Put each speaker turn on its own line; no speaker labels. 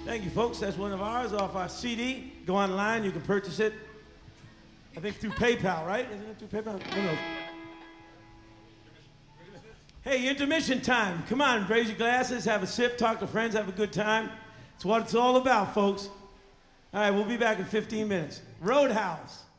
Thank you, folks. That's one of ours off our CD. Go online, you can purchase it. I think through PayPal, right? Isn't it through PayPal? No. Hey, intermission time. Come on, raise your glasses, have a sip, talk to friends, have a good time. It's what it's all about, folks. All right, we'll be back in 15 minutes. Roadhouse.